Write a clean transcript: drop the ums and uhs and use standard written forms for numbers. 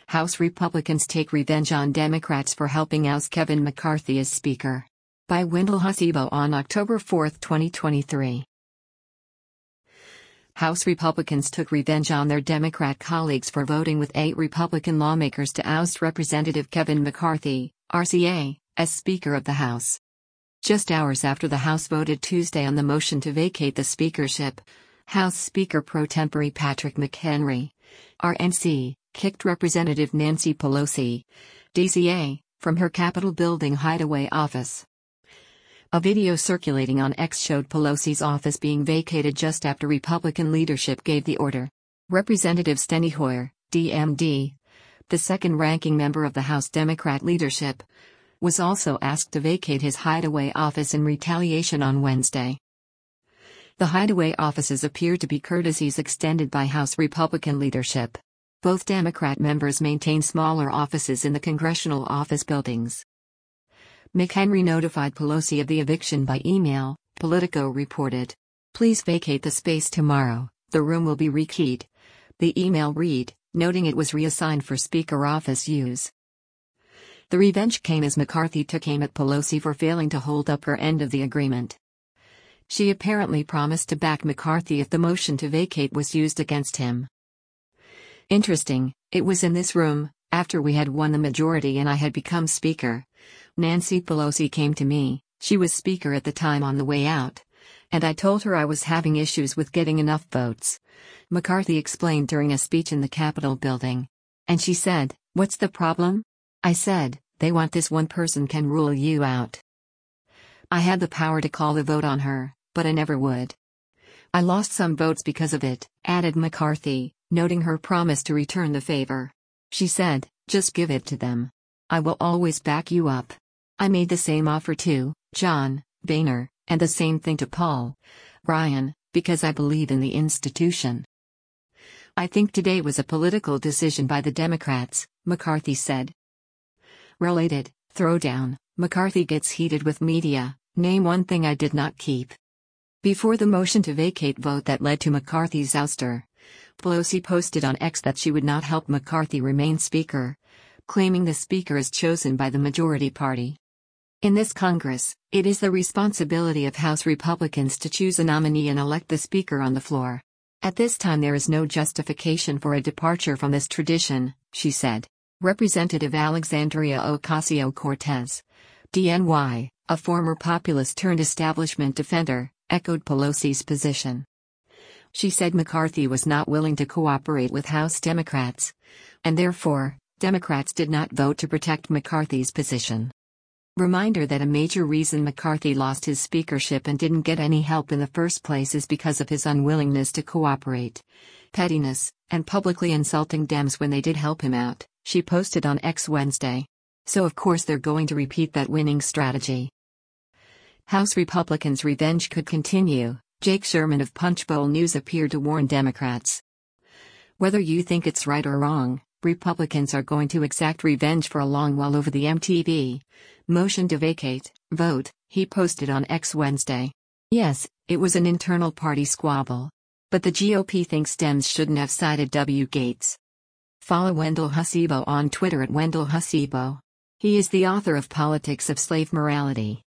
House Republicans take revenge on Democrats for helping oust Kevin McCarthy as Speaker. By Wendell Hasibo on October 4, 2023. House Republicans took revenge on their Democrat colleagues for voting with 8 Republican lawmakers to oust Representative Kevin McCarthy, RCA, as Speaker of the House. Just hours after the House voted Tuesday on the motion to vacate the speakership, House Speaker pro tempore Patrick McHenry, RNC, kicked Representative Nancy Pelosi, DCA, from her Capitol building hideaway office. A video circulating on X showed Pelosi's office being vacated just after Republican leadership gave the order. Representative Steny Hoyer, DMD, the second-ranking member of the House Democrat leadership, was also asked to vacate his hideaway office in retaliation on Wednesday. The hideaway offices appear to be courtesies extended by House Republican leadership. Both Democrat members maintain smaller offices in the congressional office buildings. McHenry notified Pelosi of the eviction by email, Politico reported. Please vacate the space tomorrow, the room will be rekeyed. The email read, noting it was reassigned for Speaker office use. The revenge came as McCarthy took aim at Pelosi for failing to hold up her end of the agreement. She apparently promised to back McCarthy if the motion to vacate was used against him. Interesting, it was in this room, after we had won the majority and I had become Speaker. Nancy Pelosi came to me, she was Speaker at the time on the way out. And I told her I was having issues with getting enough votes. McCarthy explained during a speech in the Capitol building. And she said, "What's the problem?" I said, "They want this one person can rule you out." I had the power to call the vote on her, but I never would. I lost some votes because of it, added McCarthy, noting her promise to return the favor. She said, "Just give it to them. I will always back you up." I made the same offer to John Boehner, and the same thing to Paul Ryan, because I believe in the institution. I think today was a political decision by the Democrats, McCarthy said. Related, throwdown, McCarthy gets heated with media, name one thing I did not keep. Before the motion to vacate vote that led to McCarthy's ouster, Pelosi posted on X that she would not help McCarthy remain Speaker, claiming the Speaker is chosen by the majority party. In this Congress, it is the responsibility of House Republicans to choose a nominee and elect the Speaker on the floor. At this time there is no justification for a departure from this tradition, she said. Representative Alexandria Ocasio-Cortez, DNY, a former populist-turned-establishment defender, echoed Pelosi's position. She said McCarthy was not willing to cooperate with House Democrats, and therefore, Democrats did not vote to protect McCarthy's position. Reminder that a major reason McCarthy lost his speakership and didn't get any help in the first place is because of his unwillingness to cooperate, pettiness, and publicly insulting Dems when they did help him out, she posted on X Wednesday. So of course they're going to repeat that winning strategy. House Republicans' revenge could continue, Jake Sherman of Punchbowl News appeared to warn Democrats. Whether you think it's right or wrong, Republicans are going to exact revenge for a long while over the MTV motion to vacate vote, he posted on X Wednesday. Yes, it was an internal party squabble. But the GOP thinks Dems shouldn't have sided W. Gates. Follow Wendell Hasibo on Twitter at Wendell Hasibo. He is the author of Politics of Slave Morality.